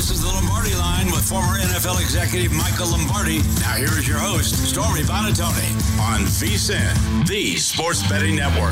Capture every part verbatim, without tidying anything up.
This is the Lombardi Line with former N F L executive Michael Lombardi. Now here is your host, Stormy Buonantony, on VSiN, the Sports Betting Network.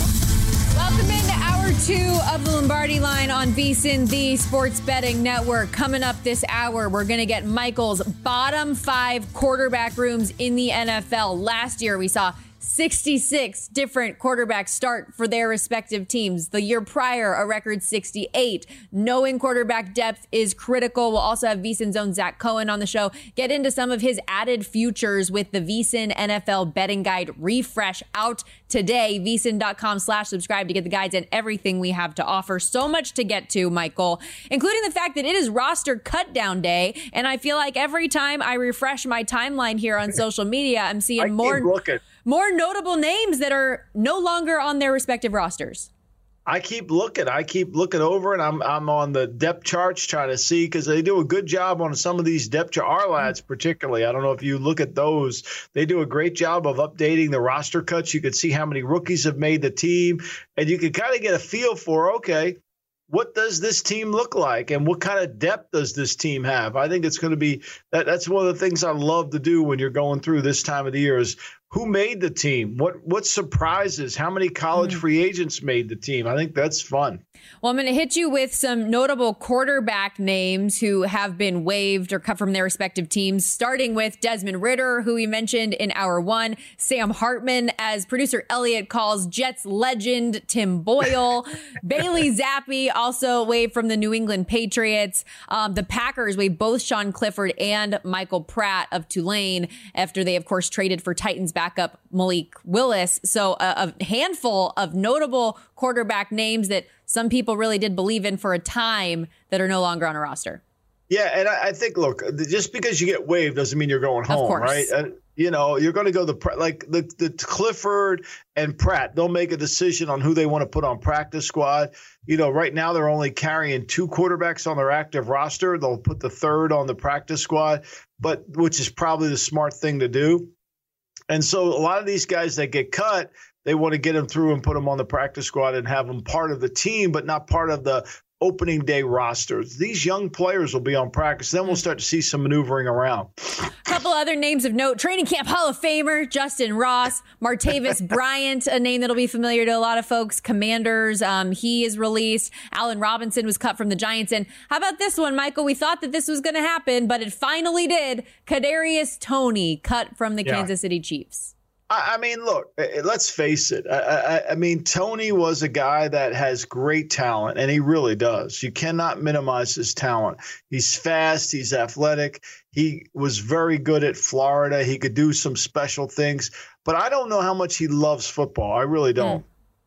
Welcome into hour two of the Lombardi Line on VSiN, the Sports Betting Network. Coming up this hour, we're going to get Michael's bottom five quarterback rooms in the N F L. Last year, we saw sixty-six different quarterbacks start for their respective teams. The year prior, a record sixty-eight. Knowing quarterback depth is critical. We'll also have VSiN's own Zach Cohen on the show. Get into some of his added futures with the VSiN N F L Betting Guide refresh out today. VSiN.com slash subscribe to get the guides and everything we have to offer. So much to get to, Michael, including the fact that it is roster cut down day. And I feel like every time I refresh my timeline here on social media, I'm seeing I more. Keep looking. More notable names that are no longer on their respective rosters. I keep looking. I keep looking over, and I'm I'm on the depth charts trying to see because they do a good job on some of these depth charts. Our lads, particularly. I don't know if you look at those. They do a great job of updating the roster cuts. You can see how many rookies have made the team, and you can kind of get a feel for, okay, what does this team look like and what kind of depth does this team have? I think it's going to be that. That's one of the things I love to do when you're going through this time of the year is who made the team? What what surprises? How many college mm-hmm. free agents made the team? I think that's fun. Well, I'm going to hit you with some notable quarterback names who have been waived or cut from their respective teams, starting with Desmond Ridder, who we mentioned in hour one, Sam Hartman, as producer Elliot calls Jets legend Tim Boyle, Bailey Zappi, also waived from the New England Patriots. Um, the Packers waived both Sean Clifford and Michael Pratt of Tulane after they, of course, traded for Titans backup Malik Willis. So a, a handful of notable quarterback names that some people really did believe in for a time that are no longer on a roster. Yeah, and I, I think, look, just because you get waived doesn't mean you're going home, of course. Right? Uh, you know, you're going to go the like the, the Clifford and Pratt. They'll make a decision on who they want to put on practice squad. You know, right now they're only carrying two quarterbacks on their active roster. They'll put the third on the practice squad, but which is probably the smart thing to do. And so a lot of these guys that get cut, they want to get them through and put them on the practice squad and have them part of the team, but not part of the opening day rosters. These young players will be on practice. Then we'll start to see some maneuvering around. A couple other names of note. Training camp Hall of Famer Justin Ross, Martavis Bryant, a name that'll be familiar to a lot of folks. Commanders, um, he is released. Allen Robinson was cut from the Giants. And how about this one, Michael? We thought that this was going to happen, but it finally did. Kadarius Toney cut from the yeah. Kansas City Chiefs. I mean, look, let's face it. I, I, I mean, Toney was a guy that has great talent, and he really does. You cannot minimize his talent. He's fast. He's athletic. He was very good at Florida. He could do some special things. But I don't know how much he loves football. I really don't. Mm.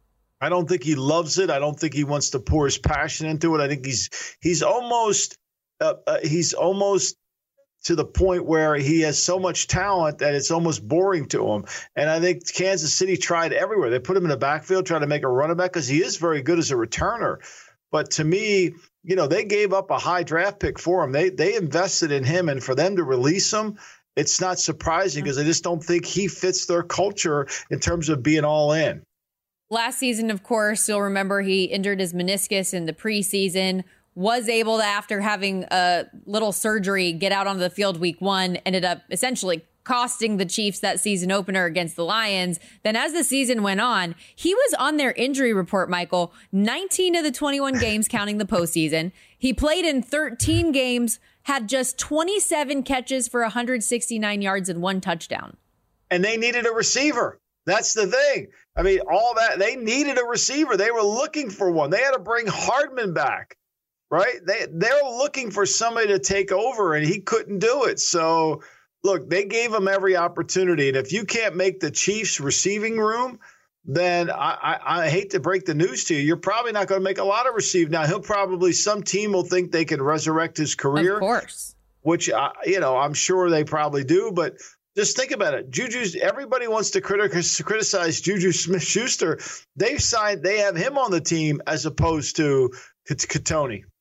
I don't think he loves it. I don't think he wants to pour his passion into it. I think he's he's almost uh, uh, he's almost to the point where he has so much talent that it's almost boring to him. And I think Kansas City tried everywhere. They put him in the backfield, trying to make a running back because he is very good as a returner. But to me, you know, they gave up a high draft pick for him. They they invested in him, and for them to release him, it's not surprising because I just don't think he fits their culture in terms of being all in. Last season, of course, you'll remember he injured his meniscus in the preseason, was able to, after having a little surgery, get out onto the field week one, ended up essentially costing the Chiefs that season opener against the Lions. Then as the season went on, he was on their injury report, Michael, nineteen of the twenty-one games counting the postseason. He played in thirteen games, had just twenty-seven catches for one hundred sixty-nine yards and one touchdown. And they needed a receiver. That's the thing. I mean, all that, they needed a receiver. They were looking for one. They had to bring Hardman back. Right? They, they're looking for somebody to take over, and he couldn't do it. So, look, they gave him every opportunity. And if you can't make the Chiefs receiving room, then I, I, I hate to break the news to you. You're probably not going to make a lot of receive. Now, he'll probably, some team will think they can resurrect his career. Of course. Which, uh, you know, I'm sure they probably do. But just think about it. Juju's, everybody wants to criti- criticize Juju Smith-Schuster. They've signed, they have him on the team as opposed to Toney.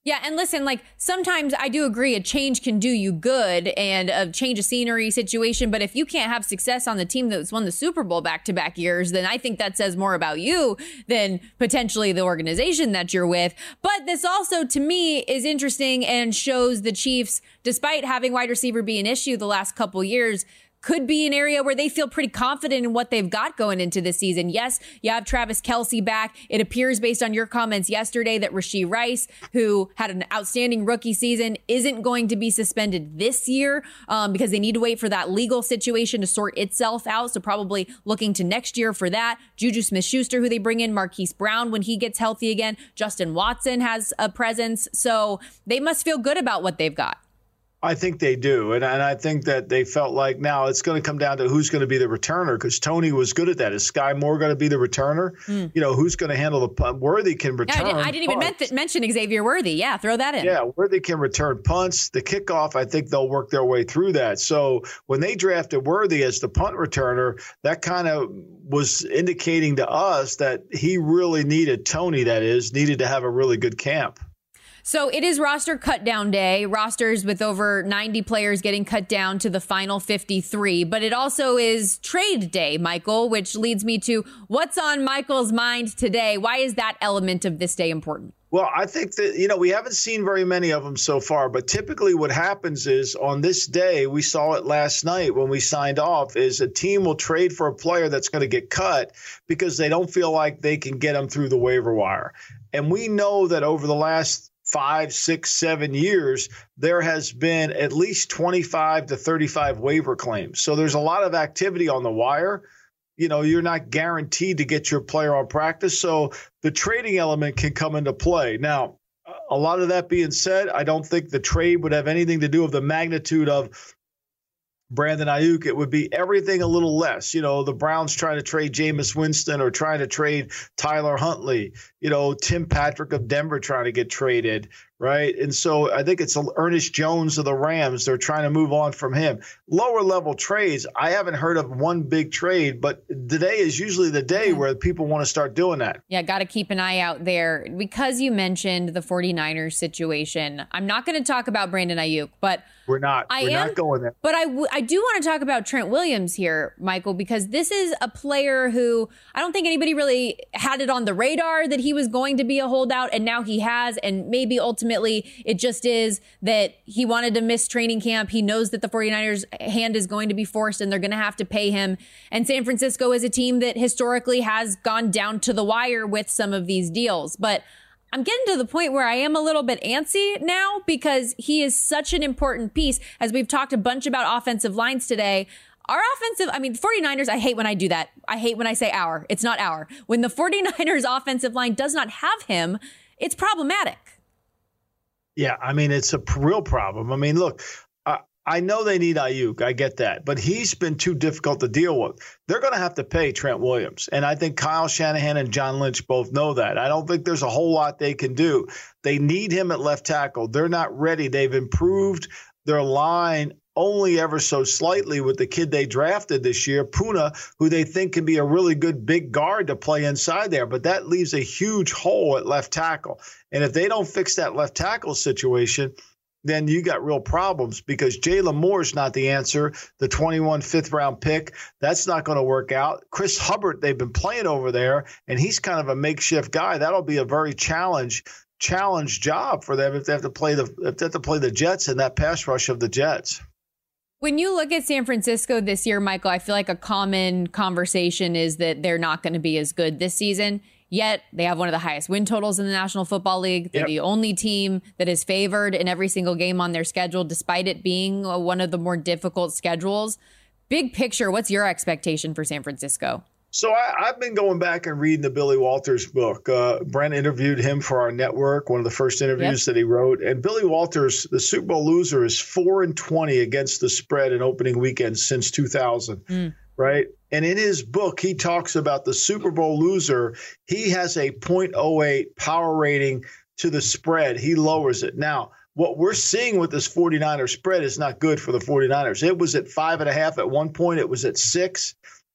Yeah, and listen, like sometimes I do agree a change can do you good and a change of scenery situation. But if you can't have success on the team that's won the Super Bowl back to back years, then I think that says more about you than potentially the organization that you're with. But this also, to me, is interesting and shows the Chiefs, despite having wide receiver be an issue the last couple years, could be an area where they feel pretty confident in what they've got going into this season. Yes, you have Travis Kelce back. It appears based on your comments yesterday that Rashee Rice, who had an outstanding rookie season, isn't going to be suspended this year um, because they need to wait for that legal situation to sort itself out. So probably looking to next year for that. Juju Smith-Schuster, who they bring in, Marquise Brown when he gets healthy again. Justin Watson has a presence. So they must feel good about what they've got. I think they do. And, and I think that they felt like now it's going to come down to who's going to be the returner, because Tony was good at that. Is Sky Moore going to be the returner? Mm. You know, who's going to handle the punt? Worthy can return. Yeah, I, didn't, I didn't even men- mention Xavier Worthy. Yeah, throw that in. Yeah, Worthy can return punts. The kickoff, I think they'll work their way through that. So when they drafted Worthy as the punt returner, that kind of was indicating to us that he really needed, Tony that is, needed to have a really good camp. So it is roster cut down day, rosters with over ninety players getting cut down to the final fifty-three. But it also is trade day, Michael, which leads me to what's on Michael's mind today. Why is that element of this day important? Well, I think that, you know, we haven't seen very many of them so far, but typically what happens is on this day, we saw it last night when we signed off, is a team will trade for a player that's going to get cut because they don't feel like they can get them through the waiver wire. And we know that over the last five, six, seven years, there has been at least twenty-five to thirty-five waiver claims. So there's a lot of activity on the wire. You know, you're not guaranteed to get your player on practice. So the trading element can come into play. Now, a lot of that being said, I don't think the trade would have anything to do with the magnitude of Brandon Ayuk. It would be everything a little less. You know, the Browns trying to trade Jameis Winston or trying to trade Tyler Huntley. You know, Tim Patrick of Denver trying to get traded, right? And so I think it's Ernest Jones of the Rams. They're trying to move on from him. Lower level trades, I haven't heard of one big trade, but today is usually the day where people want to start doing that. Yeah, got to keep an eye out there. Because you mentioned the 49ers situation, I'm not going to talk about Brandon Ayuk, but We're not. I We're am, not going there. But I, w- I do want to talk about Trent Williams here, Michael, because this is a player who I don't think anybody really had it on the radar that he was going to be a holdout, and now he has, and maybe ultimately it just is that he wanted to miss training camp. He knows that the 49ers hand is going to be forced and they're going to have to pay him. And San Francisco is a team that historically has gone down to the wire with some of these deals. But I'm getting to the point where I am a little bit antsy now because he is such an important piece. As we've talked a bunch about offensive lines today, our offensive, I mean, 49ers, I hate when I do that. I hate when I say our. It's not our. When the 49ers offensive line does not have him, it's problematic. Yeah, I mean, it's a real problem. I mean, look, I, I know they need Ayuk. I get that. But he's been too difficult to deal with. They're going to have to pay Trent Williams. And I think Kyle Shanahan and John Lynch both know that. I don't think there's a whole lot they can do. They need him at left tackle. They're not ready. They've improved their line only ever so slightly with the kid they drafted this year, Puna, who they think can be a really good big guard to play inside there. But that leaves a huge hole at left tackle. And if they don't fix that left tackle situation, then you got real problems because Jalen Moore's not the answer. The twenty-one fifth round pick, that's not going to work out. Chris Hubbard, they've been playing over there, and he's kind of a makeshift guy. That'll be a very challenge challenge job for them if they have to play the if they have to play the Jets in that pass rush of the Jets. When you look at San Francisco this year, Michael, I feel like a common conversation is that they're not going to be as good this season. Yet they have one of the highest win totals in the National Football League. They're yep. the only team that is favored in every single game on their schedule, despite it being one of the more difficult schedules. Big picture, what's your expectation for San Francisco? So I, I've been going back and reading the Billy Walters book. Uh, Brent interviewed him for our network, one of the first interviews yep. that he wrote. And Billy Walters, the Super Bowl loser, is four and twenty against the spread in opening weekend since two thousand, mm. right? And in his book, he talks about the Super Bowl loser. He has a point oh eight power rating to the spread. He lowers it. Now, what we're seeing with this 49er spread is not good for the 49ers. It was at five and a half at one point. It was at six.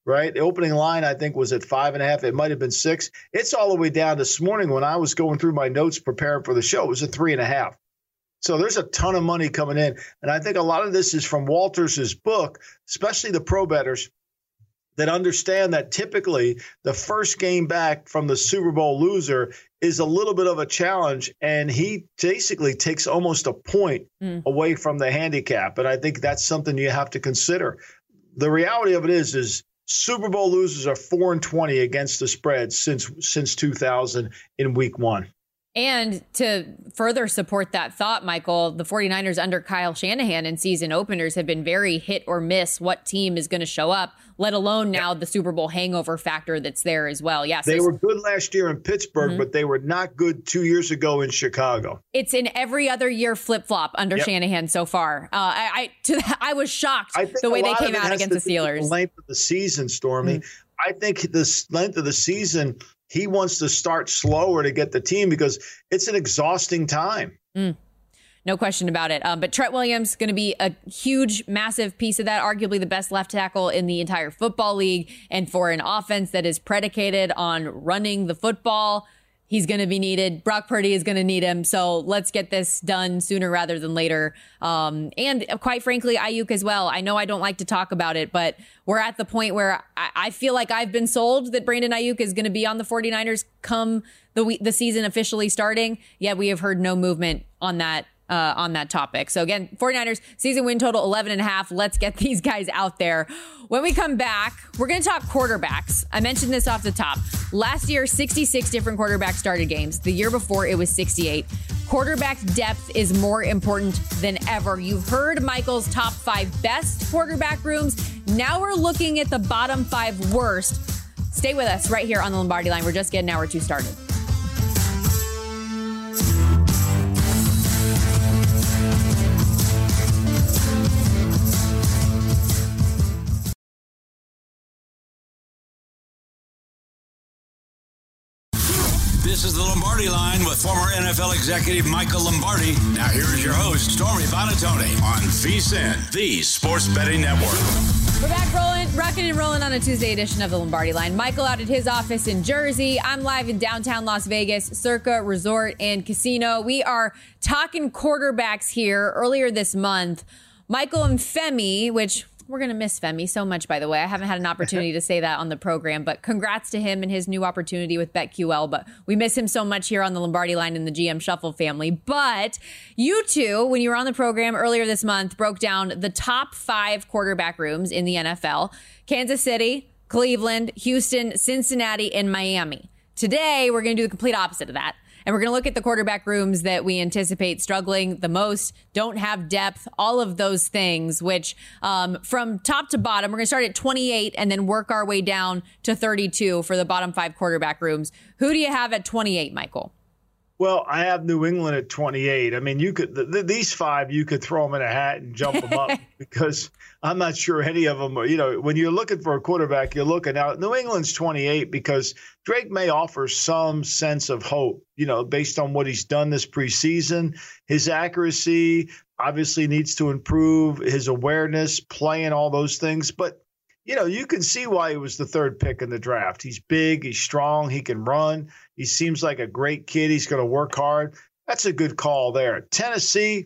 right? The opening line, I think, was at five and a half. It might have been six. It's all the way down this morning when I was going through my notes preparing for the show. It was a three and a half. So there's a ton of money coming in. And I think a lot of this is from Walters' book, especially the pro bettors that understand that typically the first game back from the Super Bowl loser is a little bit of a challenge. And he basically takes almost a point mm. away from the handicap. And I think that's something you have to consider. The reality of it is, is Super Bowl losers are four and twenty against the spread since since two thousand in week one. And to further support that thought, Michael, the 49ers under Kyle Shanahan in season openers have been very hit or miss what team is going to show up, let alone now the Super Bowl hangover factor that's there as well. Yes, they were good last year in Pittsburgh, mm-hmm. but they were not good two years ago in Chicago. It's in every other year flip-flop under yep. Shanahan so far. Uh, I I, to, I was shocked the way they came out against the Steelers. The length of the season, Stormy. Mm-hmm. I think the length of the season, he wants to start slower to get the team because it's an exhausting time. Mm. No question about it. Um, but Trent Williams going to be a huge, massive piece of that, arguably the best left tackle in the entire football league. And for an offense that is predicated on running the football, he's going to be needed. Brock Purdy is going to need him. So let's get this done sooner rather than later. Um, and quite frankly, Ayuk as well. I know I don't like to talk about it, but we're at the point where I, I feel like I've been sold that Brandon Ayuk is going to be on the 49ers come the week, the season officially starting. Yet we have heard no movement on that Uh, on that topic. So again, 49ers season win total eleven and a half. Let's get these guys out there. When we come back, we're going to talk quarterbacks. I mentioned this off the top. Last year, sixty-six different quarterbacks started games. The year before, it was sixty-eight. Quarterback depth is more important than ever. You've heard Michael's top five best quarterback rooms. Now we're looking at the bottom five worst. Stay with us right here on the Lombardi Line. We're just getting hour two started. This is the Lombardi Line with former N F L executive Michael Lombardi. Now here is your host, Stormy Buonantony, on VSiN, the Sports Betting Network. We're back rolling, rocking and rolling on a Tuesday edition of the Lombardi Line. Michael out at his office in Jersey. I'm live in downtown Las Vegas, Circa Resort and Casino. We are talking quarterbacks here earlier this month. Michael and Femi, which we're going to miss Femi so much, by the way. I haven't had an opportunity to say that on the program, but congrats to him and his new opportunity with BetQL. But we miss him so much here on the Lombardi Line in the G M Shuffle family. But you two, when you were on the program earlier this month, broke down the top five quarterback rooms in the N F L. Kansas City, Cleveland, Houston, Cincinnati, and Miami. Today, we're going to do the complete opposite of that. And we're going to look at the quarterback rooms that we anticipate struggling the most, don't have depth, all of those things, which um, from top to bottom, we're going to start at twenty-eight and then work our way down to thirty-two for the bottom five quarterback rooms. Who do you have at twenty-eight, Michael? Well, I have New England at twenty-eight. I mean, you could th- th- these five, you could throw them in a hat and jump them up because I'm not sure any of them are, you know, when you're looking for a quarterback, you're looking out. New England's twenty-eight because Drake May offers some sense of hope, you know, based on what he's done this preseason. His accuracy obviously needs to improve, his awareness, playing all those things. But, you know, you can see why he was the third pick in the draft. He's big, he's strong, he can run. He seems like a great kid. He's going to work hard. That's a good call there. Tennessee,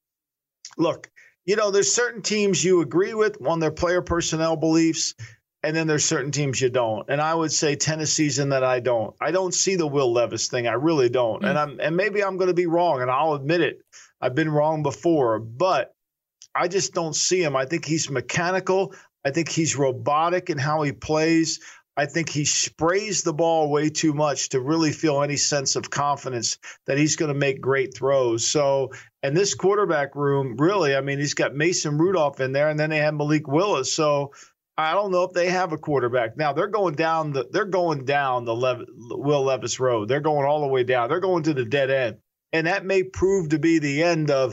look, you know, there's certain teams you agree with on their player personnel beliefs, and then there's certain teams you don't. And I would say Tennessee's in that I don't. I don't see the Will Levis thing. I really don't. Mm-hmm. And I'm and maybe I'm going to be wrong, and I'll admit it. I've been wrong before, but I just don't see him. I think he's mechanical. I think he's robotic in how he plays. I think he sprays the ball way too much to really feel any sense of confidence that he's going to make great throws. So, and this quarterback room, really, I mean, he's got Mason Rudolph in there, and then they have Malik Willis. So I don't know if they have a quarterback. Now they're going down the they're going down the Lev, Will Levis road. They're going all the way down. They're going to the dead end. And that may prove to be the end of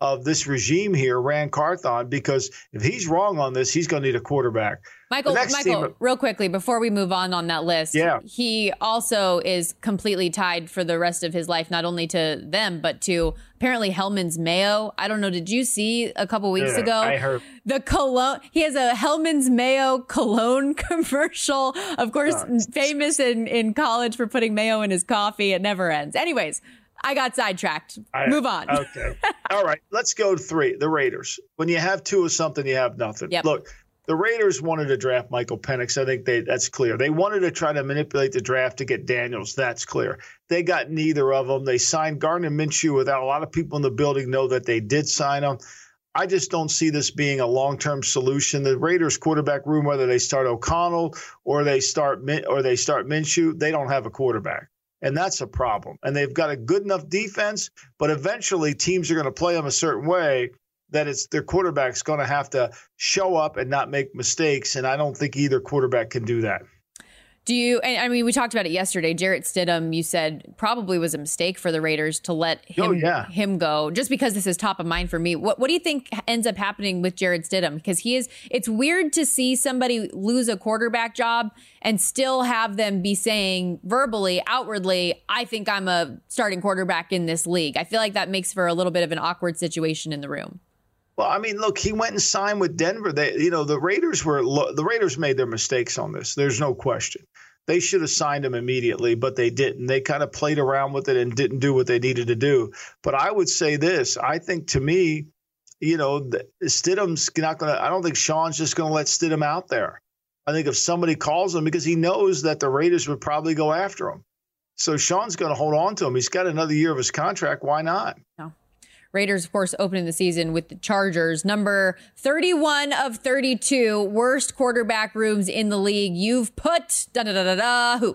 of this regime here, Rand Carthon, because if he's wrong on this, he's going to need a quarterback. Michael, Michael, team, real quickly, before we move on on that list, yeah. he also is completely tied for the rest of his life, not only to them, but to apparently Hellman's Mayo. I don't know. Did you see a couple weeks yeah, ago? I heard. The cologne. He has a Hellman's Mayo cologne commercial. Of course, oh, famous in, in college for putting mayo in his coffee. It never ends. Anyways, I got sidetracked. I, Move on. Okay. All right. Let's go to three. The Raiders. When you have two of something, you have nothing. Yep. Look, the Raiders wanted to draft Michael Penix. I think they that's clear. They wanted to try to manipulate the draft to get Daniels. That's clear. They got neither of them. They signed Gardner Minshew without a lot of people in the building know that they did sign him. I just don't see this being a long-term solution. The Raiders quarterback room, whether they start O'Connell or they start or they start Minshew, they don't have a quarterback. And that's a problem. And they've got a good enough defense, but eventually teams are going to play them a certain way that it's their quarterback's going to have to show up and not make mistakes. And I don't think either quarterback can do that. Do you, and I mean, we talked about it yesterday. Jarrett Stidham, you said probably was a mistake for the Raiders to let him, oh, yeah. him go, just because this is top of mind for me. What what do you think ends up happening with Jarrett Stidham? Because he is, it's weird to see somebody lose a quarterback job and still have them be saying verbally, outwardly, I think I'm a starting quarterback in this league. I feel like that makes for a little bit of an awkward situation in the room. Well, I mean, look, he went and signed with Denver. They, you know, the Raiders were the Raiders made their mistakes on this. There's no question. They should have signed him immediately, but they didn't. They kind of played around with it and didn't do what they needed to do. But I would say this. I think to me, you know, Stidham's not going to – I don't think Sean's just going to let Stidham out there. I think if somebody calls him, because he knows that the Raiders would probably go after him. So Sean's going to hold on to him. He's got another year of his contract. Why not? No. Raiders, of course, opening the season with the Chargers. Number thirty-one of thirty-two worst quarterback rooms in the league. You've put da-da-da-da-da who?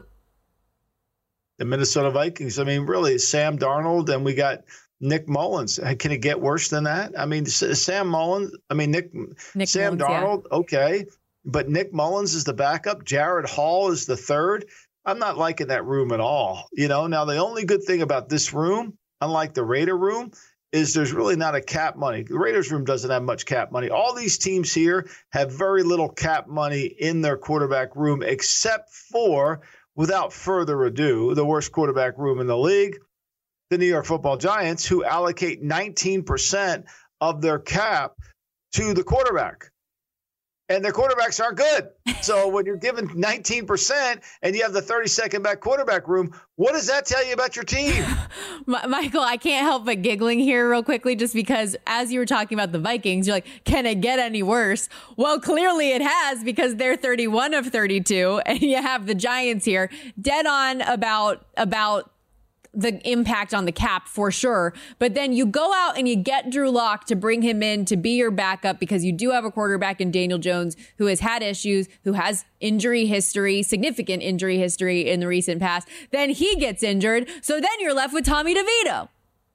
The Minnesota Vikings. I mean, really, Sam Darnold, and we got Nick Mullins. Can it get worse than that? I mean, Sam Mullins, I mean, Nick, Nick Sam Mullins, Darnold, yeah. Okay. But Nick Mullins is the backup. Jared Hall is the third. I'm not liking that room at all. You know, now the only good thing about this room, unlike the Raider room, is there's really not a cap money. The Raiders room doesn't have much cap money. All these teams here have very little cap money in their quarterback room, except for, without further ado, the worst quarterback room in the league, the New York Football Giants, who allocate nineteen percent of their cap to the quarterback. And their quarterbacks aren't good. So when you're given nineteen percent and you have the thirty-second back quarterback room, what does that tell you about your team? Michael, I can't help but giggling here real quickly, just because as you were talking about the Vikings, you're like, can it get any worse? Well, clearly it has, because they're thirty-one of thirty-two, and you have the Giants here dead on about about the impact on the cap for sure. But then you go out and you get Drew Lock to bring him in to be your backup, because you do have a quarterback in Daniel Jones who has had issues, who has injury history, significant injury history in the recent past. Then he gets injured. So then you're left with Tommy DeVito.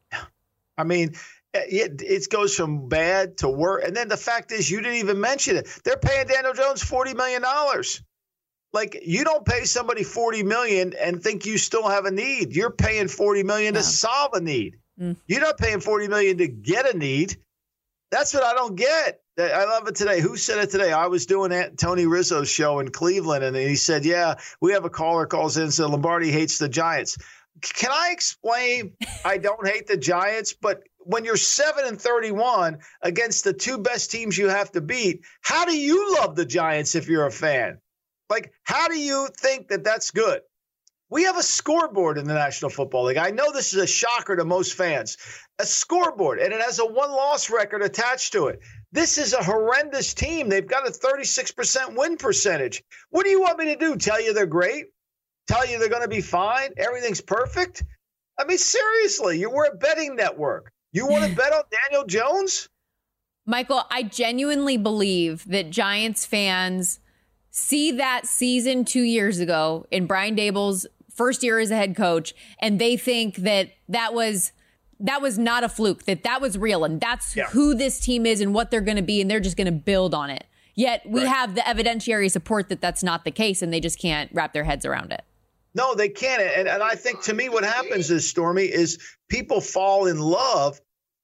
I mean, it, it goes from bad to worse. And then the fact is, you didn't even mention it. They're paying Daniel Jones forty million dollars. Like, you don't pay somebody forty million dollars and think you still have a need. You're paying forty million dollars yeah. to solve a need. Mm. You're not paying forty million dollars to get a need. That's what I don't get. I love it today. Who said it today? I was doing Tony Rizzo's show in Cleveland, and he said, yeah, we have a caller calls in and said Lombardi hates the Giants. Can I explain? I don't hate the Giants, but when you're seven and thirty-one against the two best teams you have to beat, how do you love the Giants if you're a fan? Like, how do you think that that's good? We have a scoreboard in the National Football League. I know this is a shocker to most fans. A scoreboard, and it has a one-loss record attached to it. This is a horrendous team. They've got a thirty-six percent win percentage. What do you want me to do? Tell you they're great? Tell you they're going to be fine? Everything's perfect? I mean, seriously, you we're a betting network. You want to bet on Daniel Jones? Michael, I genuinely believe that Giants fans see that season two years ago in Brian Daboll's first year as a head coach, and they think that that was that was not a fluke, that that was real, and that's yeah. who this team is and what they're going to be, and they're just going to build on it. Yet we right. have the evidentiary support that that's not the case, and they just can't wrap their heads around it. No, they can't. And, and I think, to me, what happens is, Stormy, is people fall in love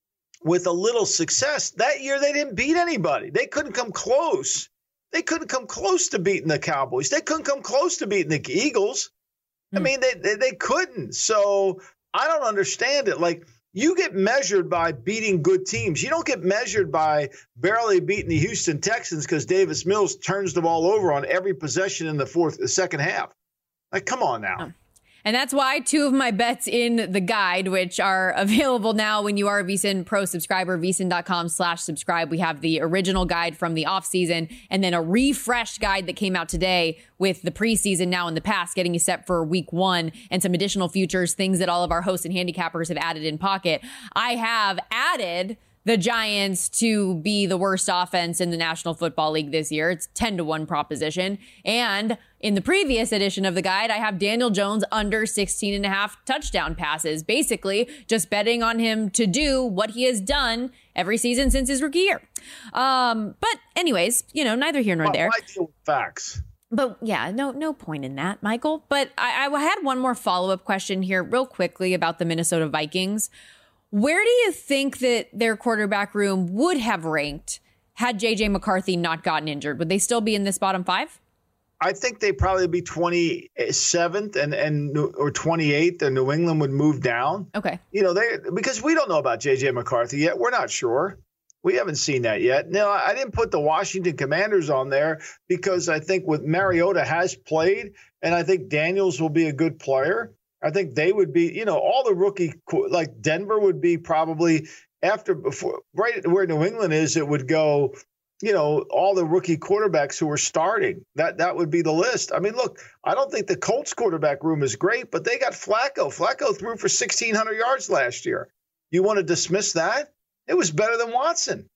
with a little success. That year, they didn't beat anybody. They couldn't come close. They couldn't come close to beating the Cowboys. They couldn't come close to beating the Eagles. I mean, they, they they couldn't. So I don't understand it. Like, you get measured by beating good teams. You don't get measured by barely beating the Houston Texans because Davis Mills turns the ball over on every possession in the fourth, the second half. Like, come on now. And that's why two of my bets in the guide, which are available now when you are a VSiN Pro subscriber, vsin.com slash subscribe. We have the original guide from the offseason and then a refreshed guide that came out today with the preseason now in the past, getting you set for week one and some additional futures, things that all of our hosts and handicappers have added in pocket. I have added the Giants to be the worst offense in the National Football League this year. It's ten to one proposition. And in the previous edition of the guide, I have Daniel Jones under sixteen and a half touchdown passes, basically just betting on him to do what he has done every season since his rookie year. Um, but anyways, you know, neither here nor well, there. I deal with facts. But yeah, no, no point in that, Michael. But I, I had one more follow-up question here real quickly about the Minnesota Vikings. Where do you think that their quarterback room would have ranked had J J McCarthy not gotten injured? Would they still be in this bottom five? I think they'd probably be twenty-seventh and, and or twenty-eighth, and New England would move down. Okay. You know, they because we don't know about J J McCarthy yet. We're not sure. We haven't seen that yet. No, I didn't put the Washington Commanders on there because I think with Mariota has played, and I think Daniels will be a good player. I think they would be, you know, all the rookie, like Denver would be probably after, before, right where New England is, it would go, you know, all the rookie quarterbacks who are starting. That that would be the list. I mean, look, I don't think the Colts quarterback room is great, but they got Flacco. Flacco threw for sixteen hundred yards last year. You want to dismiss that? It was better than Watson.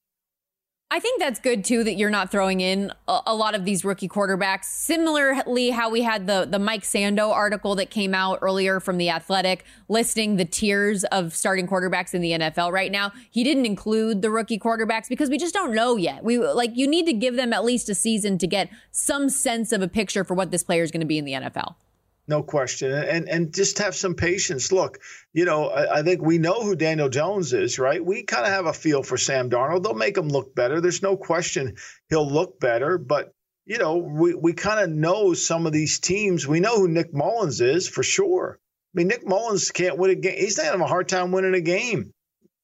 I think that's good, too, that you're not throwing in a, a lot of these rookie quarterbacks. Similarly, how we had the, the Mike Sando article that came out earlier from The Athletic listing the tiers of starting quarterbacks in the N F L right now. He didn't include the rookie quarterbacks because we just don't know yet. We like you need to give them at least a season to get some sense of a picture for what this player is going to be in the N F L. No question. And and just have some patience. Look, you know, I, I think we know who Daniel Jones is, right? We kind of have a feel for Sam Darnold. They'll make him look better. There's no question he'll look better. But, you know, we, we kind of know some of these teams. We know who Nick Mullins is for sure. I mean, Nick Mullins can't win a game. He's not having a hard time winning a game.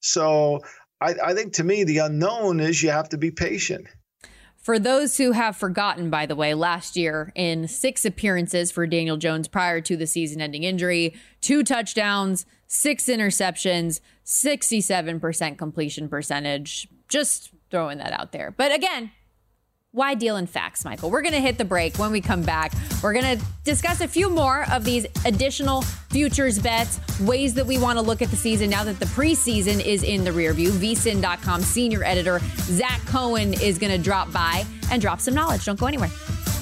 So I, I think to me, the unknown is you have to be patient. For those who have forgotten, by the way, last year in six appearances for Daniel Jones prior to the season-ending injury, two touchdowns, six interceptions, sixty-seven percent completion percentage. Just throwing that out there. But again, why deal in facts, Michael? We're going to hit the break. When we come back, we're going to discuss a few more of these additional futures bets, ways that we want to look at the season now that the preseason is in the rear view. V S I N dot com senior editor Zach Cohen is going to drop by and drop some knowledge. Don't go anywhere.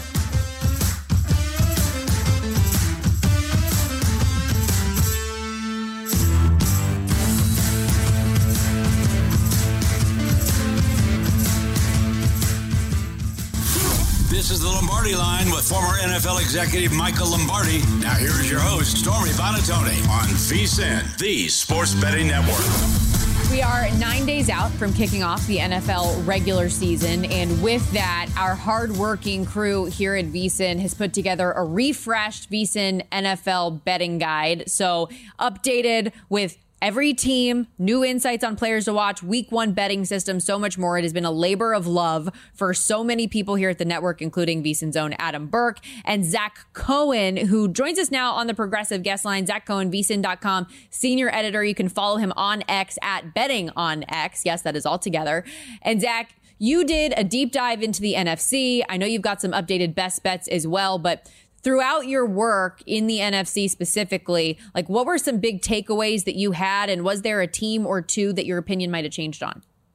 This is the Lombardi Line with former N F L executive Michael Lombardi. Now here's your host, Stormy Buonantony on VSiN, the Sports Betting Network. We are nine days out from kicking off the N F L regular season. And with that, our hardworking crew here at VSiN has put together a refreshed VSiN N F L betting guide. So updated with every team, new insights on players to watch, week one betting system, so much more. It has been a labor of love for so many people here at the network, including VSiN's own Adam Burke and Zach Cohen, who joins us now on the Progressive Guest Line. Zach Cohen, V S I N dot com senior editor. You can follow him on X at Betting on X. Yes, that is all together. And Zach, you did a deep dive into the N F C. I know you've got some updated best bets as well, but throughout your work in the N F C specifically, like what were some big takeaways that you had? And was there a team or two that your opinion might have changed on?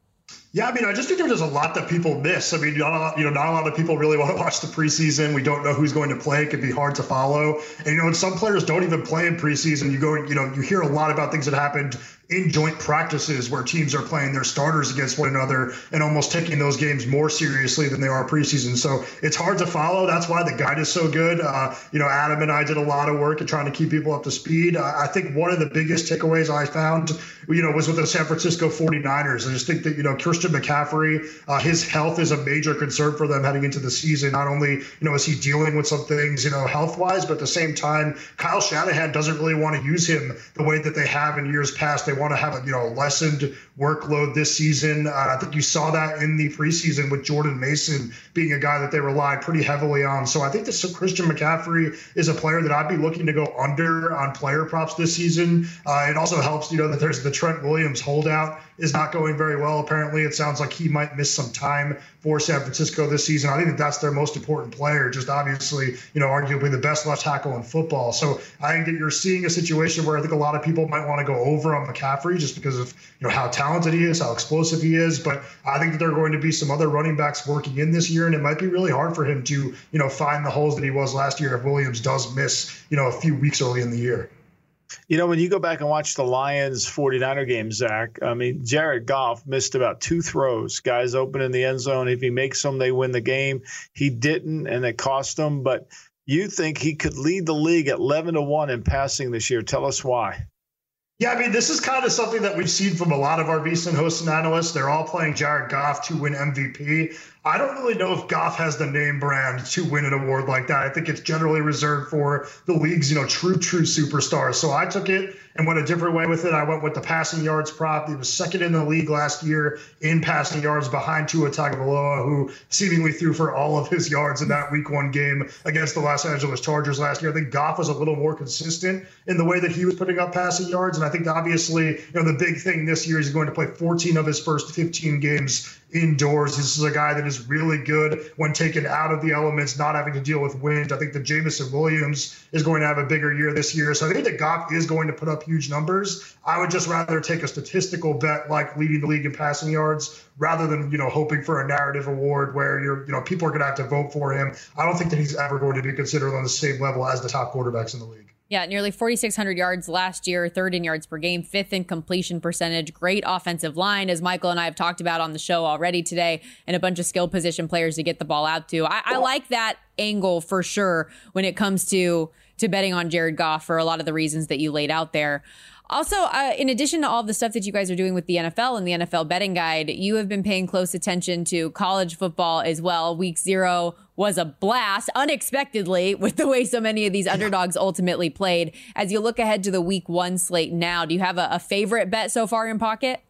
Yeah, I mean, I just think there's a lot that people miss. I mean, not a lot, you know, not a lot of people really want to watch the preseason. We don't know who's going to play. It can be hard to follow. And, you know, and some players don't even play in preseason. You go, you know, you hear a lot about things that happened in joint practices where teams are playing their starters against one another and almost taking those games more seriously than they are preseason. So it's hard to follow. That's why the guide is so good. Uh, you know, Adam and I did a lot of work at trying to keep people up to speed. Uh, I think one of the biggest takeaways I found, you know, was with the San Francisco forty-niners. I just think that, you know, Christian McCaffrey, uh, his health is a major concern for them heading into the season. Not only, you know, is he dealing with some things, you know, health-wise, but at the same time, Kyle Shanahan doesn't really want to use him the way that they have in years past. They want to have a, you know, lessened workload this season. Uh, I think you saw that in the preseason with Jordan Mason being a guy that they relied pretty heavily on. So I think that Christian McCaffrey is a player that I'd be looking to go under on player props this season. Uh, it also helps, you know, that there's the Trent Williams holdout is not going very well. Apparently, it sounds like he might miss some time for San Francisco this season. I think that that's their most important player, just obviously, you know, arguably the best left tackle in football. So I think that you're seeing a situation where I think a lot of people might want to go over on McCaffrey just because of, you know, how talented he is, how explosive he is. But I think that there are going to be some other running backs working in this year, and it might be really hard for him to, you know, find the holes that he was last year if Williams does miss, you know, a few weeks early in the year. You know, when you go back and watch the Lions forty-niner game, Zach, I mean, Jared Goff missed about two throws. Guys open in the end zone. If he makes them, they win the game. He didn't, and it cost them. But you think he could lead the league at eleven to one in passing this year. Tell us why. Yeah, I mean, this is kind of something that we've seen from a lot of our VSiN hosts and analysts. They're all playing Jared Goff to win M V P. I don't really know if Goff has the name brand to win an award like that. I think it's generally reserved for the league's, you know, true, true superstars. So I took it and went a different way with it. I went with the passing yards prop. He was second in the league last year in passing yards behind Tua Tagovailoa, who seemingly threw for all of his yards in that week one game against the Los Angeles Chargers last year. I think Goff was a little more consistent in the way that he was putting up passing yards. And I think obviously, you know, the big thing this year is he's going to play fourteen of his first fifteen games indoors. This is a guy that is really good when taken out of the elements, not having to deal with wind. I think that Jameson Williams is going to have a bigger year this year. So I think that Goff is going to put up huge numbers. I would just rather take a statistical bet like leading the league in passing yards rather than, you know, hoping for a narrative award where you're, you know, people are going to have to vote for him. I don't think that he's ever going to be considered on the same level as the top quarterbacks in the league. Yeah, nearly forty-six hundred yards last year, third in yards per game, fifth in completion percentage, great offensive line, as Michael and I have talked about on the show already today, and a bunch of skill position players to get the ball out to. I, I like that angle for sure when it comes to, to betting on Jared Goff for a lot of the reasons that you laid out there. Also, uh, in addition to all of the stuff that you guys are doing with the N F L and the N F L betting guide, you have been paying close attention to college football as well. Week zero was a blast, unexpectedly, with the way so many of these underdogs ultimately played. As you look ahead to the week one slate now, do you have a, a favorite bet so far in pocket?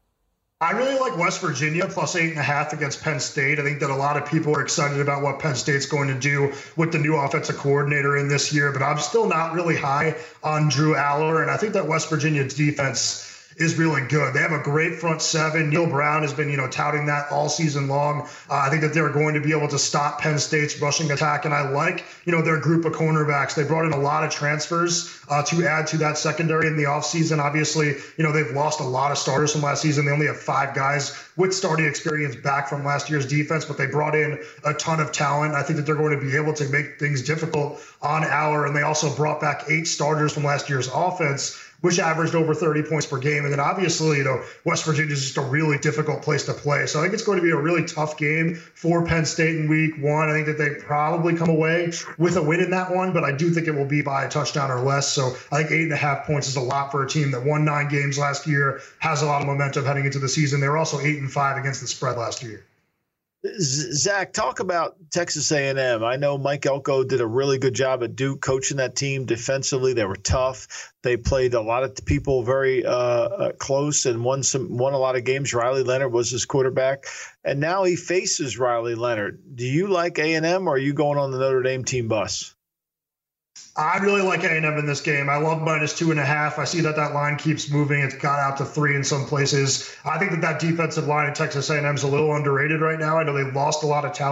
I really like West Virginia plus eight and a half against Penn State. I think that a lot of people are excited about what Penn State's going to do with the new offensive coordinator in this year, but I'm still not really high on Drew Aller. And I think that West Virginia's defense is really good. They have a great front seven. Neil Brown has been, you know, touting that all season long. Uh, I think that they're going to be able to stop Penn State's rushing attack. And I like, you know, their group of cornerbacks. They brought in a lot of transfers uh, to add to that secondary in the offseason. Obviously, you know, they've lost a lot of starters from last season. They only have five guys with starting experience back from last year's defense, but they brought in a ton of talent. I think that they're going to be able to make things difficult on Aller. And they also brought back eight starters from last year's offense, which averaged over thirty points per game. And then obviously, you know, West Virginia is just a really difficult place to play. So I think it's going to be a really tough game for Penn State in week one. I think that they probably come away with a win in that one, but I do think it will be by a touchdown or less. So I think eight and a half points is a lot for a team that won nine games last year, has a lot of momentum heading into the season. They were also eight and five against the spread last year. Zach, talk about Texas A and M. I know Mike Elko did a really good job at Duke coaching that team defensively. They were tough. They played a lot of people very uh, uh, close and won some won a lot of games. Riley Leonard was his quarterback, and now he faces Riley Leonard. Do you like A and M, or are you going on the Notre Dame team bus? I really like A and M in this game. I love minus two and a half. I see that that line keeps moving. It's got out to three in some places. I think that that defensive line at Texas A and M is a little underrated right now. I know they've lost a lot of talent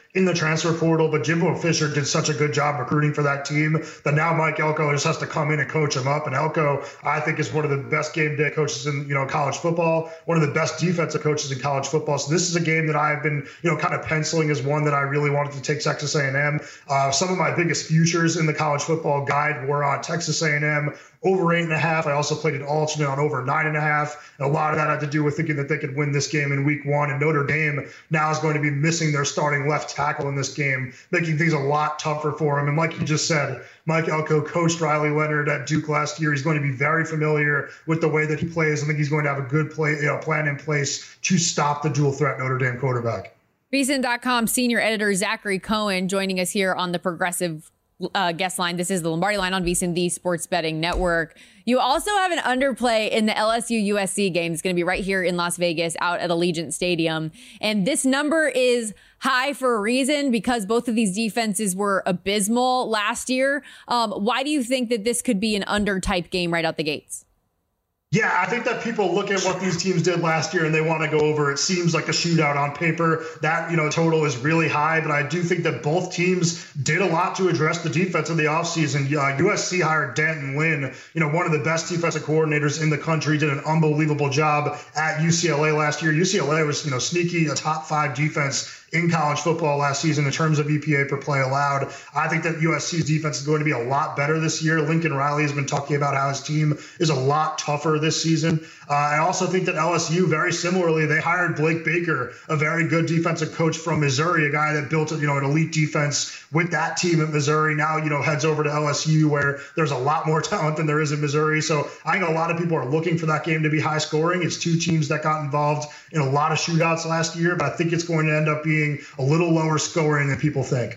in the transfer portal, but Jimbo Fisher did such a good job recruiting for that team that now Mike Elko just has to come in and coach him up. And Elko, I think, is one of the best game day coaches in, you know, college football, one of the best defensive coaches in college football. So this is a game that I've been, you know, kind of penciling as one that I really wanted to take Texas A and M. Uh, some of my biggest futures in the college football guide were on Texas A and M over eight and a half. I also played an alternate on over nine and a half. And a lot of that had to do with thinking that they could win this game in week one. And Notre Dame now is going to be missing their starting left tackle in this game, making things a lot tougher for him. And like you just said, Mike Elko coached Riley Leonard at Duke last year. He's going to be very familiar with the way that he plays. I think he's going to have a good play, you know, plan in place to stop the dual threat Notre Dame quarterback. V S I N dot com senior editor Zachary Cohen joining us here on the Progressive Uh, guest line. This is the Lombardi Line on V S I N, the Sports Betting Network. You also have an underplay in the L S U U S C game. It's going to be right here in Las Vegas out at Allegiant Stadium. And this number is high for a reason because both of these defenses were abysmal last year. Um, why do you think that this could be an under type game right out the gates? Yeah, I think that people look at what these teams did last year and they want to go over. It seems like a shootout on paper. That, you know, total is really high, but I do think that both teams did a lot to address the defense in the offseason. Uh, U S C hired Danton Lynn, you know, one of the best defensive coordinators in the country, did an unbelievable job at U C L A last year. U C L A was, you know, sneaky, a top five defense in college football last season in terms of E P A per play allowed. I think that U S C's defense is going to be a lot better this year. Lincoln Riley has been talking about how his team is a lot tougher this season. Uh, I also think that L S U, very similarly, they hired Blake Baker, a very good defensive coach from Missouri, a guy that built, you know, an elite defense with that team at Missouri. Now, you know, heads over to L S U where there's a lot more talent than there is in Missouri. So I think a lot of people are looking for that game to be high scoring. It's two teams that got involved in a lot of shootouts last year, but I think it's going to end up being a little lower scoring than people think.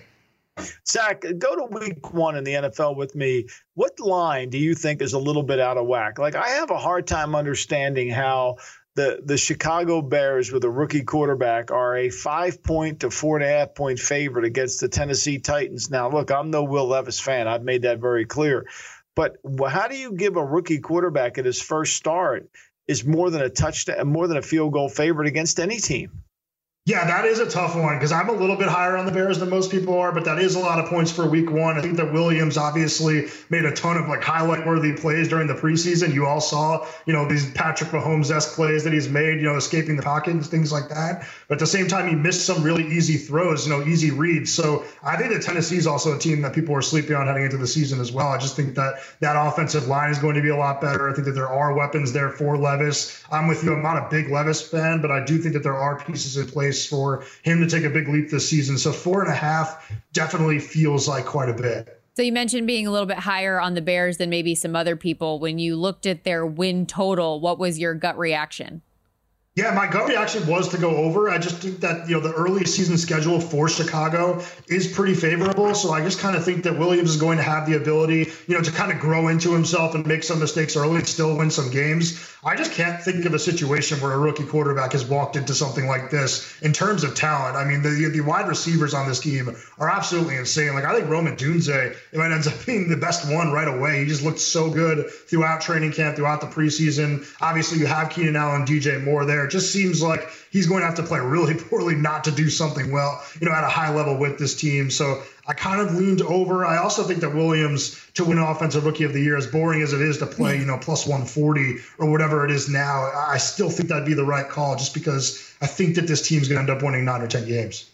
Zach, go to week one in the N F L with me. What line do you think is a little bit out of whack? Like, I have a hard time understanding how the, the Chicago Bears with a rookie quarterback are a five-point to four-and-a-half-point favorite against the Tennessee Titans. Now, look, I'm no Will Levis fan. I've made that very clear. But how do you give a rookie quarterback at his first start is more than a touchdown, more than a field goal favorite against any team? Yeah, that is a tough one because I'm a little bit higher on the Bears than most people are, but that is a lot of points for week one. I think that Williams obviously made a ton of like highlight-worthy plays during the preseason. You all saw, you know, these Patrick Mahomes-esque plays that he's made, you know, escaping the pocket and things like that. But at the same time, he missed some really easy throws, you know, easy reads. So I think that Tennessee is also a team that people are sleeping on heading into the season as well. I just think that that offensive line is going to be a lot better. I think that there are weapons there for Levis. I'm with you. I'm not a big Levis fan, but I do think that there are pieces in place for him to take a big leap this season. So four and a half definitely feels like quite a bit. So you mentioned being a little bit higher on the Bears than maybe some other people. When you looked at their win total, what was your gut reaction? Yeah, my gut reaction was to go over. I just think that, you know, the early season schedule for Chicago is pretty favorable. So I just kind of think that Williams is going to have the ability, you know, to kind of grow into himself and make some mistakes early and still win some games. I just can't think of a situation where a rookie quarterback has walked into something like this in terms of talent. I mean, the the wide receivers on this team are absolutely insane. Like, I think Roman Dunze, it might end up being the best one right away. He just looked so good throughout training camp, throughout the preseason. Obviously, you have Keenan Allen, D J Moore there. It just seems like he's going to have to play really poorly not to do something well, you know, at a high level with this team. So I kind of leaned over. I also think that Williams to win Offensive Rookie of the Year, as boring as it is to play, you know, plus one forty or whatever it is now, I still think that'd be the right call just because I think that this team's going to end up winning nine or ten games.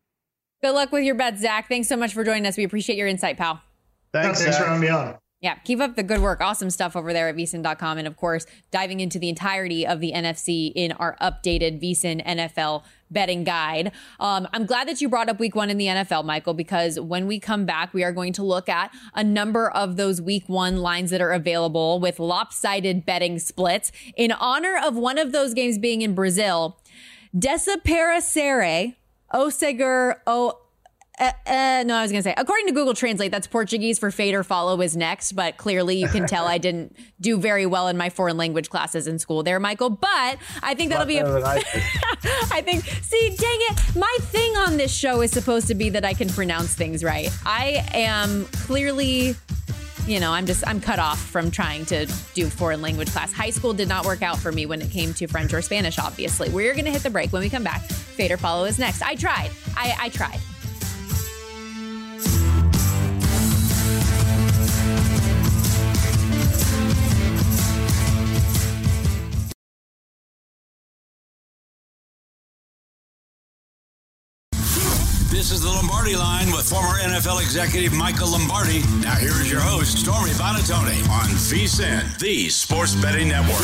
Good luck with your bets, Zach. Thanks so much for joining us. We appreciate your insight, pal. Thanks, yeah, thanks for having me on. Yeah, keep up the good work. Awesome stuff over there at V S I N dot com. And of course, diving into the entirety of the N F C in our updated V S I N N F L betting guide. Um, I'm glad that you brought up week one in the N F L, Michael, because when we come back, we are going to look at a number of those week one lines that are available with lopsided betting splits. In honor of one of those games being in Brazil, Desaparecer Osegur O. Uh, uh, no, I was going to say, according to Google Translate, that's Portuguese for fade or follow is next. But clearly you can tell I didn't do very well in my foreign language classes in school there, Michael. But I think that'll be a, I, I think, see, dang it. My thing on this show is supposed to be that I can pronounce things right. I am clearly, you know, I'm just, I'm cut off from trying to do foreign language class. High school did not work out for me when it came to French or Spanish, obviously. We're going to hit the break when we come back. Fade or follow is next. I tried. I, I tried. This is the Lombardi Line with former N F L executive Michael Lombardi. Now here is your host, Stormy Buonantony, on VSiN, the Sports Betting Network.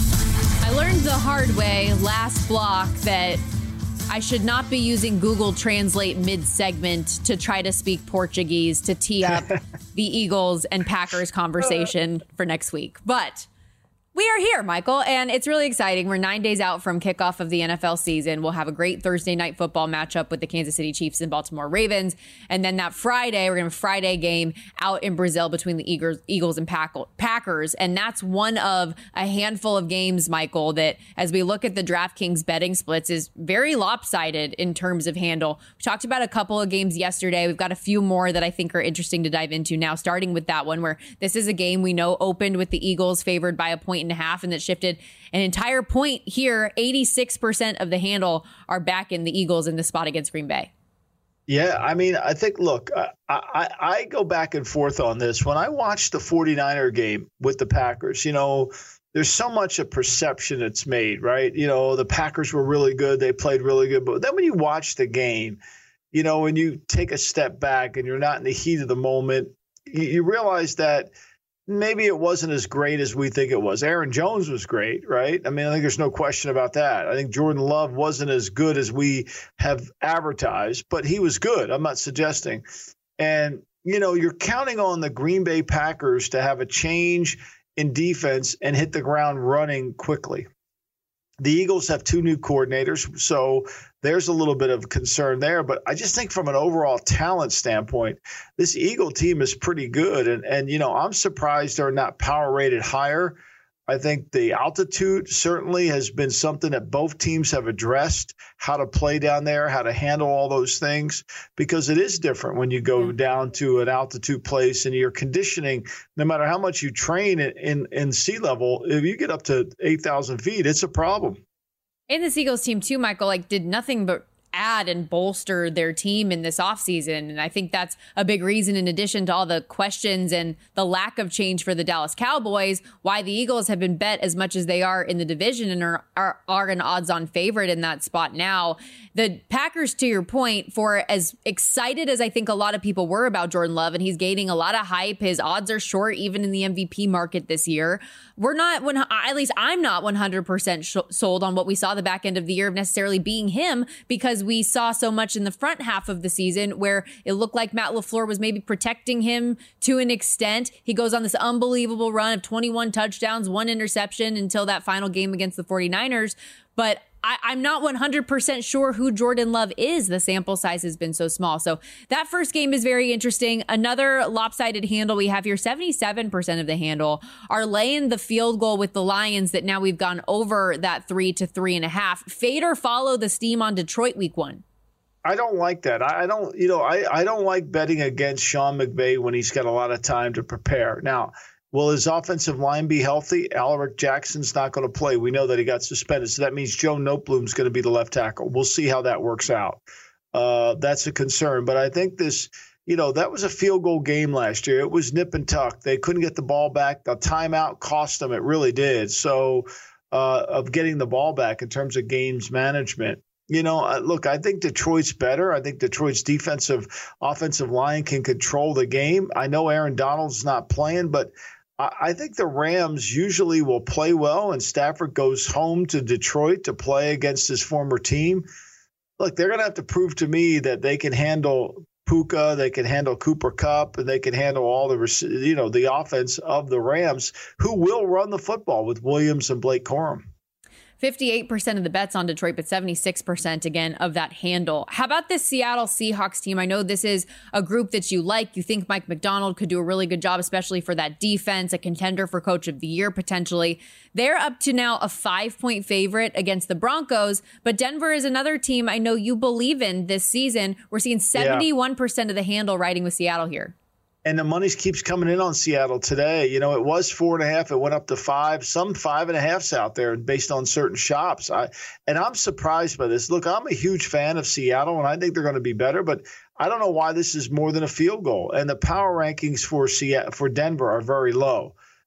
I learned the hard way last block that I should not be using Google Translate mid-segment to try to speak Portuguese to tee up the Eagles and Packers conversation for next week. But we are here, Michael, and it's really exciting. We're nine days out from kickoff of the N F L season. We'll have a great Thursday night football matchup with the Kansas City Chiefs and Baltimore Ravens. And then that Friday, we're going to have a Friday game out in Brazil between the Eagles, Eagles and Packers. And that's one of a handful of games, Michael, that as we look at the DraftKings betting splits is very lopsided in terms of handle. We talked about a couple of games yesterday. We've got a few more that I think are interesting to dive into now, starting with that one where this is a game we know opened with the Eagles favored by a point and a half, and that shifted an entire point here. eighty-six percent of the handle are back in the Eagles in the spot against Green Bay. Yeah, I mean, I think, look, I, I, I go back and forth on this. When I watched the 49er game with the Packers, you know, there's so much of perception that's made, right? You know, the Packers were really good. They played really good. But then when you watch the game, you know, when you take a step back and you're not in the heat of the moment, you, you realize that maybe it wasn't as great as we think it was. Aaron Jones was great, right? I mean, I think there's no question about that. I think Jordan Love wasn't as good as we have advertised, but he was good. I'm not suggesting. And, you know, you're counting on the Green Bay Packers to have a change in defense and hit the ground running quickly. The Eagles have two new coordinators, so there's a little bit of concern there. But I just think from an overall talent standpoint, this Eagle team is pretty good. And, and you know, I'm surprised they're not power rated higher. I think the altitude certainly has been something that both teams have addressed, how to play down there, how to handle all those things, because it is different when you go down to an altitude place and you're conditioning. No matter how much you train in, in, in sea level, if you get up to eight thousand feet, it's a problem. And the Eagles team too, Michael, like did nothing but add and bolster their team in this offseason. And I think that's a big reason, in addition to all the questions and the lack of change for the Dallas Cowboys, why the Eagles have been bet as much as they are in the division and are, are, are an odds-on favorite in that spot now. The Packers, to your point, for as excited as I think a lot of people were about Jordan Love, and he's gaining a lot of hype, his odds are short even in the M V P market this year. We're not, when at least I'm not one hundred percent sh- sold on what we saw the back end of the year of necessarily being him, because we saw so much in the front half of the season where it looked like Matt LaFleur was maybe protecting him to an extent. He goes on this unbelievable run of twenty-one touchdowns, one interception until that final game against the 49ers. But I, I'm not one hundred percent sure who Jordan Love is. The sample size has been so small. So that first game is very interesting. Another lopsided handle we have here, seventy-seven percent of the handle are laying the field goal with the Lions, that now we've gone over that three to three and a half. Fade or follow the steam on Detroit week one? I don't like that. I don't, you know, I, I don't like betting against Sean McVay when he's got a lot of time to prepare. Now, will his offensive line be healthy? Alaric Jackson's not going to play. We know that he got suspended. So that means Joe Noteboom's going to be the left tackle. We'll see how that works out. Uh, that's a concern. But I think this, you know, that was a field goal game last year. It was nip and tuck. They couldn't get the ball back. The timeout cost them. It really did. So uh, of getting the ball back in terms of games management. You know, look, I think Detroit's better. I think Detroit's defensive offensive line can control the game. I know Aaron Donald's not playing, but I think the Rams usually will play well, and Stafford goes home to Detroit to play against his former team. Look, they're going to have to prove to me that they can handle Puka, they can handle Cooper Kupp, and they can handle all the, you know, the offense of the Rams, who will run the football with Williams and Blake Corum. fifty-eight percent of the bets on Detroit, but seventy-six percent again of that handle. How about this Seattle Seahawks team? I know this is a group that you like. You think Mike McDonald could do a really good job, especially for that defense, a contender for Coach of the Year potentially. They're up to now a five-point favorite against the Broncos, but Denver is another team I know you believe in this season. We're seeing seventy-one percent of the handle riding with Seattle here. And the money keeps coming in on Seattle today. You know, it was four and a half. It went up to five, some five and a halfs out there based on certain shops. I, and I'm surprised by this. Look, I'm a huge fan of Seattle, and I think they're going to be better. But I don't know why this is more than a field goal. And the power rankings for Seattle, for Denver are very low.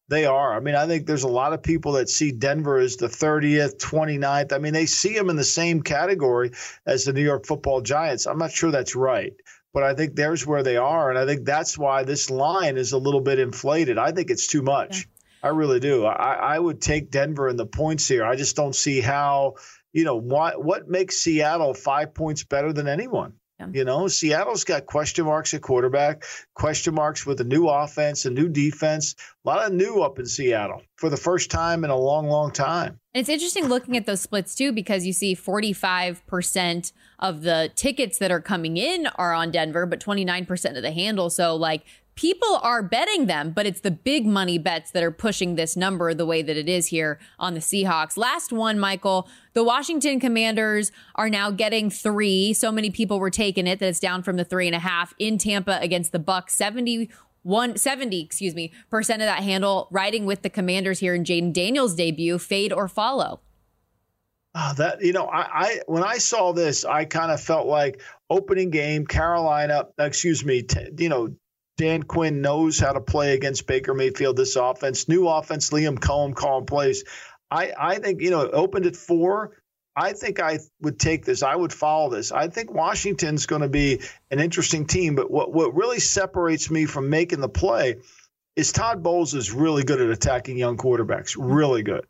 They are. I mean, I think there's a lot of people that see Denver as the thirtieth, twenty-ninth. I mean, they see them in the same category as the New York Football Giants. I'm not sure that's right, but I think there's where they are, and I think that's why this line is a little bit inflated. I think it's too much. Yeah. I really do. I, I would take Denver in the points here. I just don't see how, you know, what, what makes Seattle five points better than anyone? Yeah. You know, Seattle's got question marks at quarterback, question marks with a new offense, a new defense, a lot of new up in Seattle for the first time in a long, long time. And it's interesting looking at those splits, too, because you see forty-five percent of the tickets that are coming in are on Denver, but twenty-nine percent of the handle. So, like, people are betting them, but it's the big money bets that are pushing this number the way that it is here on the Seahawks. Last one, Michael, the Washington Commanders are now getting three. So many people were taking it that it's down from the three and a half in Tampa against the Bucs. seventy-one, seventy, excuse me, percent of that handle riding with the Commanders here in Jaden Daniels' debut. Fade or follow? Oh, that, you know, I, I when I saw this, I kind of felt like opening game, Carolina, excuse me, t- you know, Dan Quinn knows how to play against Baker Mayfield, this offense. New offense, Liam Cohen calling plays. I, I think, you know, it opened at four. I think I would take this. I would follow this. I think Washington's going to be an interesting team. But what, what really separates me from making the play is Todd Bowles is really good at attacking young quarterbacks, really good.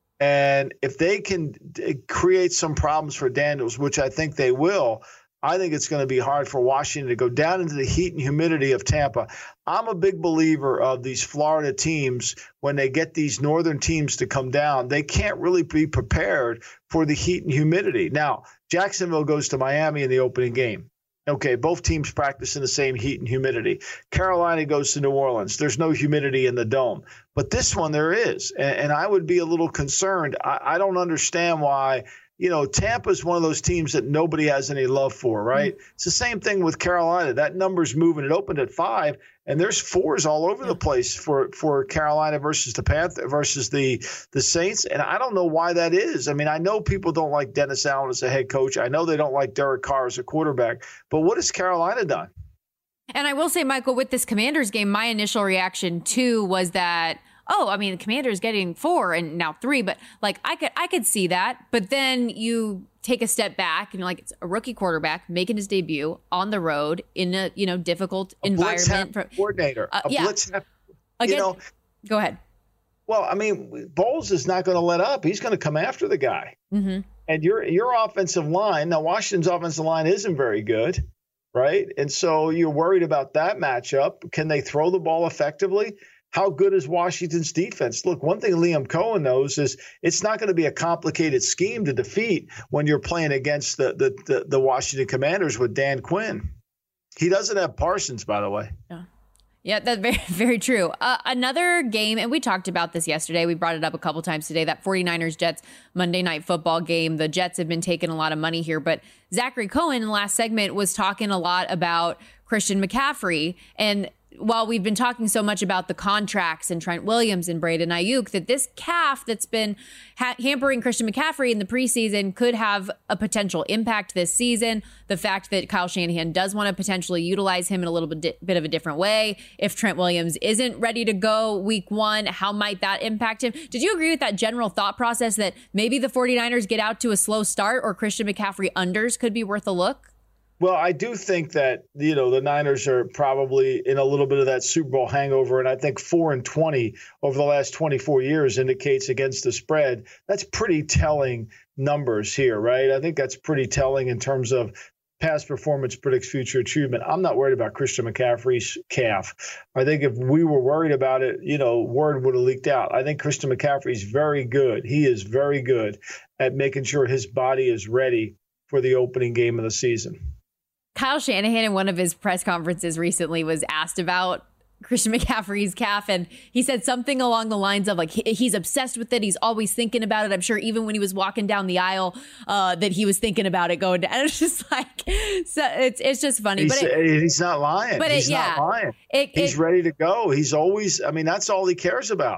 And if they can create some problems for Daniels, which I think they will, I think it's going to be hard for Washington to go down into the heat and humidity of Tampa. I'm a big believer of these Florida teams. When they get these northern teams to come down, they can't really be prepared for the heat and humidity. Now, Jacksonville goes to Miami in the opening game. Okay, both teams practice in the same heat and humidity. Carolina goes to New Orleans. There's no humidity in the dome. But this one there is, and, and I would be a little concerned. I, I don't understand why. You know, Tampa is one of those teams that nobody has any love for, right? Mm-hmm. It's the same thing with Carolina. That number's moving. It opened at five, and there's fours all over the place for, for Carolina versus the Panther versus the the Saints, and I don't know why that is. I mean, I know people don't like Dennis Allen as a head coach. I know they don't like Derek Carr as a quarterback, but what has Carolina done? And I will say, Michael, with this Commanders game, my initial reaction too was that, oh, I mean, the Commanders getting four and now three, but like I could I could see that. But then you take a step back and you're like, it's a rookie quarterback making his debut on the road in a, you know, difficult a environment. Blitz coordinator. Uh, a yeah. blitz Again, you know, go ahead. Well, I mean, Bowles is not going to let up. He's going to come after the guy. Mm-hmm. And your your offensive line, now Washington's offensive line isn't very good, right? And so you're worried about that matchup. Can they throw the ball effectively? How good is Washington's defense? Look, one thing Liam Cohen knows is it's not going to be a complicated scheme to defeat when you're playing against the the, the, the Washington Commanders with Dan Quinn. He doesn't have Parsons, by the way. Yeah. Yeah, that's very, very true. Uh, another game, and we talked about this yesterday. We brought it up a couple times today, that 49ers Jets Monday Night Football game. The Jets have been taking a lot of money here, but Zachary Cohen in the last segment was talking a lot about Christian McCaffrey. And while we've been talking so much about the contracts and Trent Williams and Brandon Ayuk, that this calf that's been ha- hampering Christian McCaffrey in the preseason could have a potential impact this season. The fact that Kyle Shanahan does want to potentially utilize him in a little bit, di- bit of a different way. If Trent Williams isn't ready to go week one, how might that impact him? Did you agree with that general thought process that maybe the 49ers get out to a slow start or Christian McCaffrey unders could be worth a look? Well, I do think that, you know, the Niners are probably in a little bit of that Super Bowl hangover. And I think four and twenty over the last twenty-four years indicates against the spread. That's pretty telling numbers here, right? I think that's pretty telling in terms of past performance predicts future achievement. I'm not worried about Christian McCaffrey's calf. I think if we were worried about it, you know, word would have leaked out. I think Christian McCaffrey's very good. He is very good at making sure his body is ready for the opening game of the season. Kyle Shanahan in one of his press conferences recently was asked about Christian McCaffrey's calf, and he said something along the lines of like he, he's obsessed with it. He's always thinking about it. I'm sure even when he was walking down the aisle, uh, that he was thinking about it going down. And it's just like, so it's it's just funny. He's, but it, he's not lying. But he's it, yeah, not lying. It, he's it, ready to go. He's always. I mean, that's all he cares about.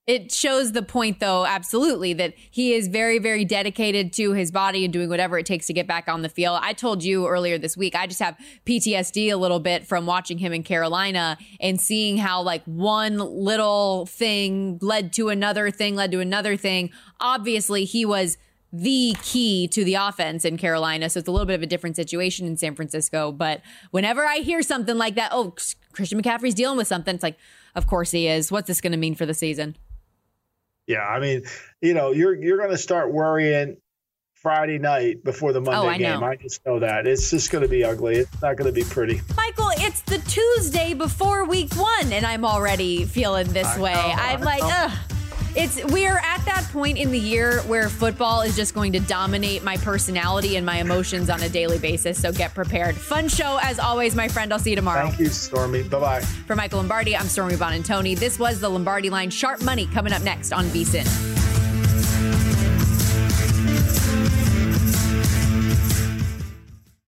It shows the point, though, absolutely, that he is very, very dedicated to his body and doing whatever it takes to get back on the field. I told you earlier this week, I just have P T S D a little bit from watching him in Carolina and seeing how like one little thing led to another thing, led to another thing. Obviously, he was the key to the offense in Carolina. So it's a little bit of a different situation in San Francisco. But whenever I hear something like that, oh, Christian McCaffrey's dealing with something, it's like, of course he is. What's this going to mean for the season? Yeah, I mean, you know, you're you're going to start worrying Friday night before the Monday oh, I game. know. I just know that. It's just going to be ugly. It's not going to be pretty. Michael, it's the Tuesday before week one, and I'm already feeling this I way. know, I'm I like, know. ugh. It's we are at that point in the year where football is just going to dominate my personality and my emotions on a daily basis. So get prepared. Fun show as always, my friend. I'll see you tomorrow. Thank you, Stormy. Bye-bye. For Michael Lombardi, I'm Stormy Buonantony. This was the Lombardi Line. Sharp Money coming up next on VSiN.